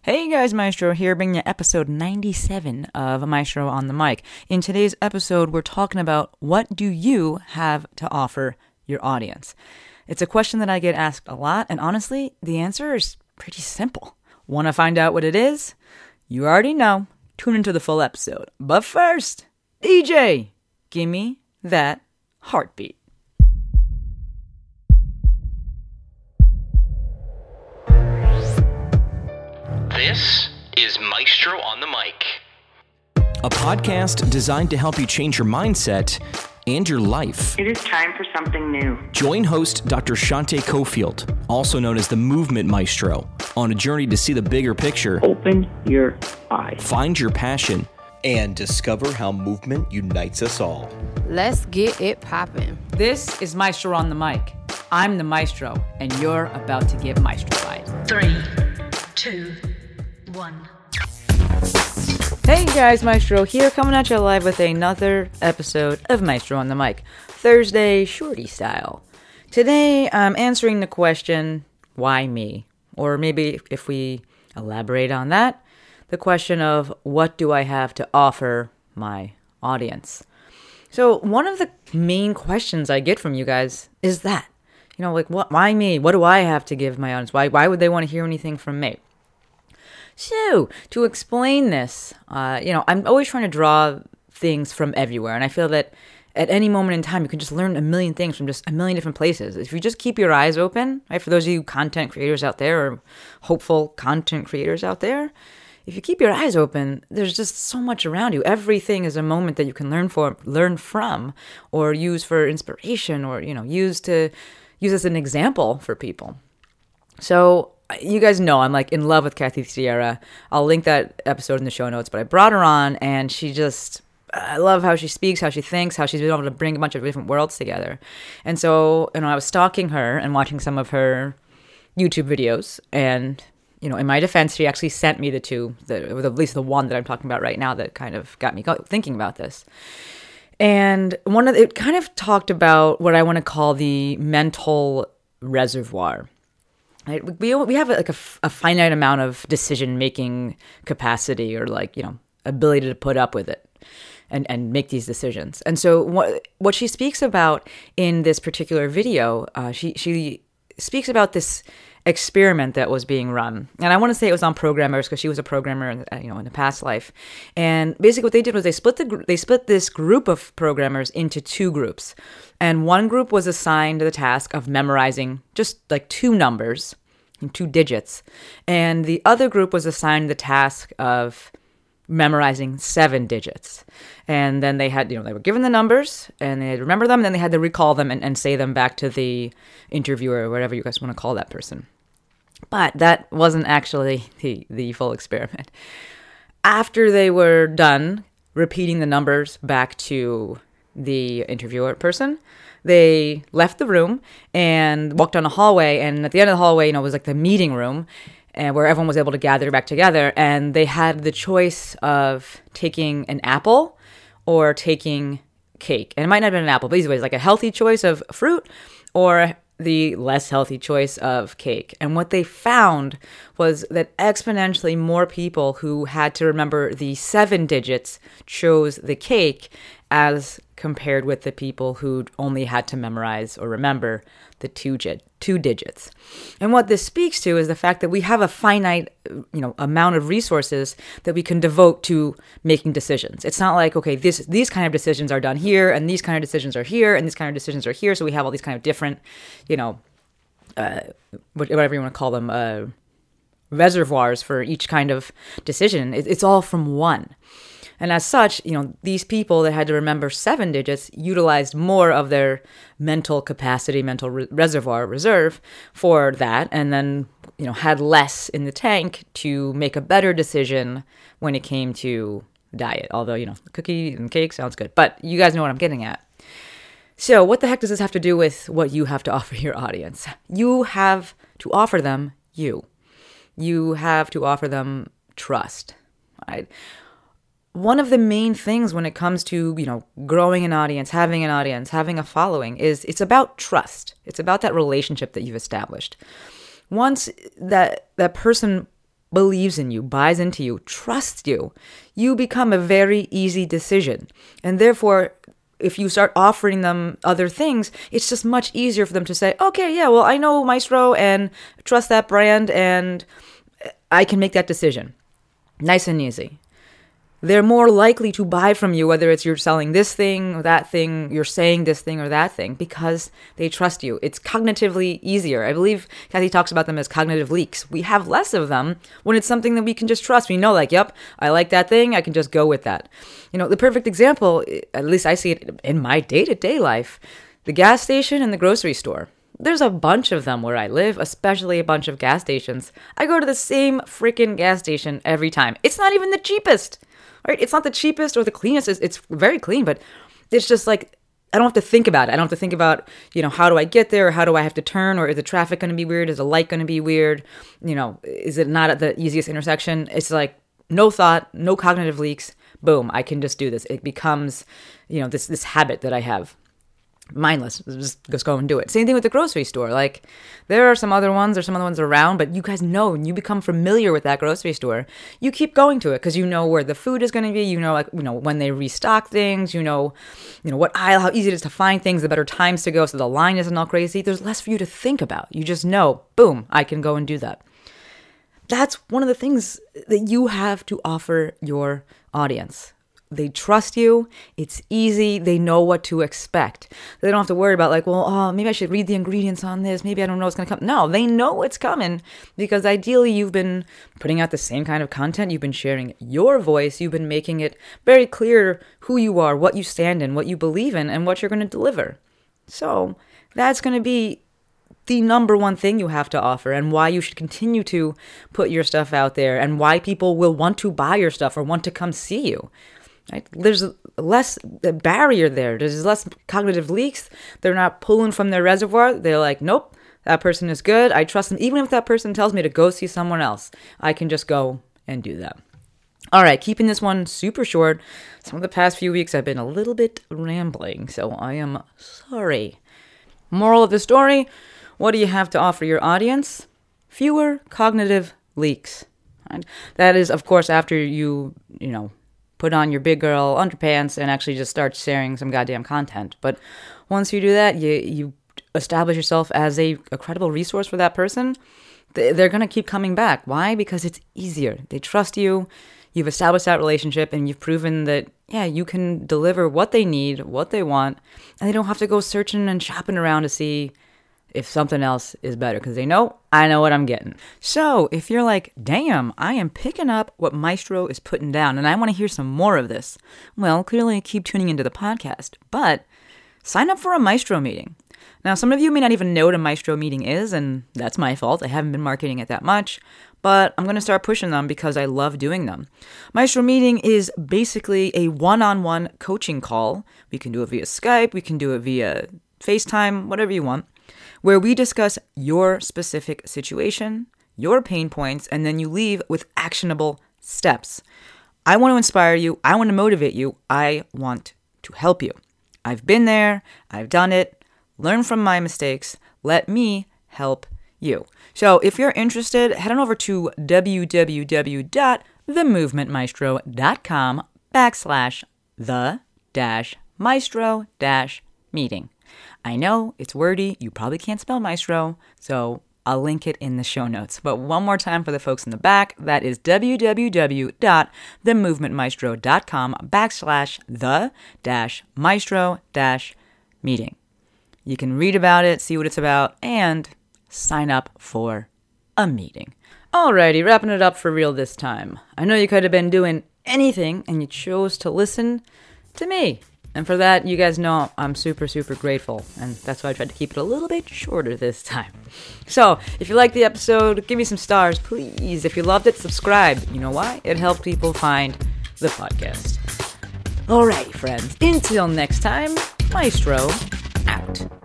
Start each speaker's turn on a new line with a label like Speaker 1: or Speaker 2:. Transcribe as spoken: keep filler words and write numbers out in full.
Speaker 1: Hey guys, Maestro here, bringing you episode ninety-seven of Maestro on the Mic. In today's episode, we're talking about what do you have to offer your audience? It's a question that I get asked a lot, and honestly, the answer is pretty simple. Want to find out what it is? You already know. Tune into the full episode. But first, D J, give me that heartbeat.
Speaker 2: This is Maestro on the Mic,
Speaker 3: a podcast designed to help you change your mindset and your life.
Speaker 4: It is time for something new.
Speaker 3: Join host Doctor Shante Cofield, also known as the Movement Maestro, on a journey to see the bigger picture,
Speaker 4: Open your eyes.
Speaker 3: find your passion,
Speaker 5: and discover how movement unites us all.
Speaker 6: Let's get it poppin'.
Speaker 1: This is Maestro on the Mic. I'm the Maestro, and you're about to get maestrofied.
Speaker 7: Three, two, one.
Speaker 1: Hey guys, Maestro here, coming at you live with another episode of Maestro on the Mic, Thursday shorty style. Today, I'm answering the question, why me? Or maybe if we elaborate on that, the question of what do I have to offer my audience? So one of the main questions I get from you guys is that, you know, like, what? Why me? What do I have to give my audience? Why, why would they want to hear anything from me? So, to explain this, uh, you know, I'm always trying to draw things from everywhere, and I feel that at any moment in time, you can just learn a million things from just a million different places. If you just keep your eyes open, right, for those of you content creators out there, or hopeful content creators out there, if you keep your eyes open, there's just so much around you. Everything is a moment that you can learn for, learn from, or use for inspiration, or, you know, use to use as an example for people. So, you guys know I'm like in love with Kathy Sierra. I'll link that episode in the show notes, but I brought her on and she just, I love how she speaks, how she thinks, how she's been able to bring a bunch of different worlds together. And so, you know, I was stalking her and watching some of her YouTube videos, and, you know, in my defense, she actually sent me the two, the, or at least the one that I'm talking about right now that kind of got me thinking about this. And one of the, it kind of talked about what I want to call the mental reservoir. Right? We we have like a, a finite amount of decision-making capacity, or like, you know, ability to put up with it and, and make these decisions. And so what what she speaks about in this particular video, uh, she she speaks about this experiment that was being run. And I want to say it was on programmers because she was a programmer in, you know, in a past life. And basically what they did was they split the they split this group of programmers into two groups. And one group was assigned the task of memorizing just like two numbers, two digits. And the other group was assigned the task of memorizing seven digits. And then they had, you know, they were given the numbers and they had to remember them, and then they had to recall them and, and say them back to the interviewer or whatever you guys want to call that person. But that wasn't actually the, the full experiment. After they were done repeating the numbers back to the interviewer person, they left the room and walked down a hallway, and at the end of the hallway, you know, was like the meeting room, and where everyone was able to gather back together, and they had the choice of taking an apple or taking cake. And it might not have been an apple, but either way, it's like a healthy choice of fruit or the less healthy choice of cake. And what they found was that exponentially more people who had to remember the seven digits chose the cake as compared with the people who only had to memorize or remember the two two digits. And what this speaks to is the fact that we have a finite, you know, amount of resources that we can devote to making decisions. It's not like, okay, this these kind of decisions are done here, and these kind of decisions are here, and these kind of decisions are here. So we have all these kind of different, you know, uh, whatever you want to call them, uh, reservoirs for each kind of decision. It, it's all from one. And as such, you know, these people that had to remember seven digits utilized more of their mental capacity, mental re- reservoir reserve for that, and then, you know, had less in the tank to make a better decision when it came to diet. Although, you know, cookie and cake sounds good, but you guys know what I'm getting at. So what the heck does this have to do with what you have to offer your audience? You have to offer them you. You have to offer them trust, right? One of the main things when it comes to, you know, growing an audience, having an audience, having a following is it's about trust. It's about that relationship that you've established. Once that that person believes in you, buys into you, trusts you, you become a very easy decision. And therefore, if you start offering them other things, it's just much easier for them to say, okay, yeah, well, I know Maestro and trust that brand and I can make that decision. Nice and easy. They're more likely to buy from you, whether it's you're selling this thing or that thing, you're saying this thing or that thing, because they trust you. It's cognitively easier. I believe Kathy talks about them as cognitive leaks. We have less of them when it's something that we can just trust. We know, like, yep, I like that thing. I can just go with that. You know, the perfect example, at least I see it in my day-to-day life, the gas station and the grocery store. There's a bunch of them where I live, especially a bunch of gas stations. I go to the same freaking gas station every time. It's not even the cheapest. Right? It's not the cheapest or the cleanest. It's, it's very clean, but it's just like, I don't have to think about it. I don't have to think about, you know, how do I get there? Or how do I have to turn? Or is the traffic going to be weird? Is the light going to be weird? You know, is it not at the easiest intersection? It's like no thought, no cognitive leaks. Boom, I can just do this. It becomes, you know, this this habit that I have. Mindless, just, just go and do it. Same thing with the grocery store. Like, there are some other ones, there's some other ones around, but you guys know, and you become familiar with that grocery store. You keep going to it because you know where the food is going to be. You know, like, you know, when they restock things. You know, you know what aisle, how easy it is to find things, the better times to go, so the line isn't all crazy. There's less for you to think about. You just know, boom, I can go and do that. That's one of the things that you have to offer your audience. They trust you. It's easy. They know what to expect. They don't have to worry about, like, well, oh, maybe I should read the ingredients on this. Maybe I don't know what's going to come. No, they know it's coming because ideally you've been putting out the same kind of content. You've been sharing your voice. You've been making it very clear who you are, what you stand in, what you believe in, and what you're going to deliver. So that's going to be the number one thing you have to offer, and why you should continue to put your stuff out there, and why people will want to buy your stuff or want to come see you. Right? There's less barrier there. There's less cognitive leaks. They're not pulling from their reservoir. They're like, nope, that person is good. I trust them. Even if that person tells me to go see someone else, I can just go and do that. All right, keeping this one super short. Some of the past few weeks I've been a little bit rambling, so I am sorry. Moral of the story, what do you have to offer your audience? Fewer cognitive leaks. Right? That is, of course, after you, you know, put on your big girl underpants and actually just start sharing some goddamn content. But once you do that, you you establish yourself as a, a credible resource for that person. They're going to keep coming back. Why? Because it's easier. They trust you. You've established that relationship, and you've proven that, yeah, you can deliver what they need, what they want, and they don't have to go searching and shopping around to see if something else is better, because they know, I know what I'm getting. So if you're like, damn, I am picking up what Maestro is putting down, and I want to hear some more of this, well, clearly keep tuning into the podcast, but sign up for a Maestro meeting. Now, some of you may not even know what a Maestro meeting is, and that's my fault. I haven't been marketing it that much, but I'm going to start pushing them because I love doing them. Maestro meeting is basically a one-on-one coaching call. We can do it via Skype, we can do it via FaceTime, whatever you want, where we discuss your specific situation, your pain points, and then you leave with actionable steps. I want to inspire you. I want to motivate you. I want to help you. I've been there. I've done it. Learn from my mistakes. Let me help you. So if you're interested, head on over to www.themovementmaestro.com backslash the dash maestro dash meeting. I know it's wordy. You probably can't spell Maestro, so I'll link it in the show notes. But one more time for the folks in the back, that is www.themovementmaestro.com backslash the dash maestro dash meeting. You can read about it, see what it's about, and sign up for a meeting. Alrighty, wrapping it up for real this time. I know you could have been doing anything, and you chose to listen to me. And for that, you guys know I'm super, super grateful. And that's why I tried to keep it a little bit shorter this time. So, if you liked the episode, give me some stars, please. If you loved it, subscribe. You know why? It helps people find the podcast. Alrighty, friends. Until next time, Maestro out.